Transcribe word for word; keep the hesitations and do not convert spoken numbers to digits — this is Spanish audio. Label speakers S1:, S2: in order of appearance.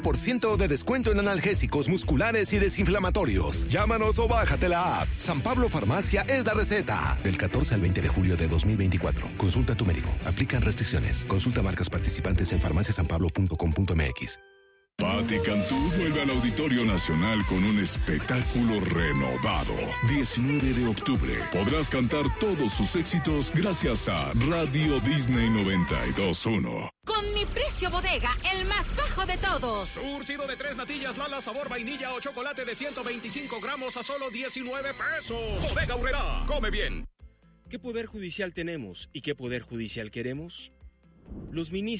S1: por ciento de descuento en analgésicos musculares y desinflamatorios. Llámanos o bájate la app. San Pablo Farmacia es la receta. Del catorce al veinte de julio de dos mil veinticuatro. Consulta a tu médico. Aplican restricciones. Consulta marcas participantes en farmacia san pablo punto com punto m x.
S2: Patti Cantú vuelve al Auditorio Nacional con un espectáculo renovado. diecinueve de octubre podrás cantar todos sus éxitos gracias a Radio Disney noventa y dos punto uno.
S3: Con mi precio bodega, el más bajo de todos.
S4: Surcido de tres natillas Lala sabor vainilla o chocolate de ciento veinticinco gramos a solo diecinueve pesos. Bodega Aurrerá, come bien.
S5: ¿Qué poder judicial tenemos y qué poder judicial queremos? Los ministros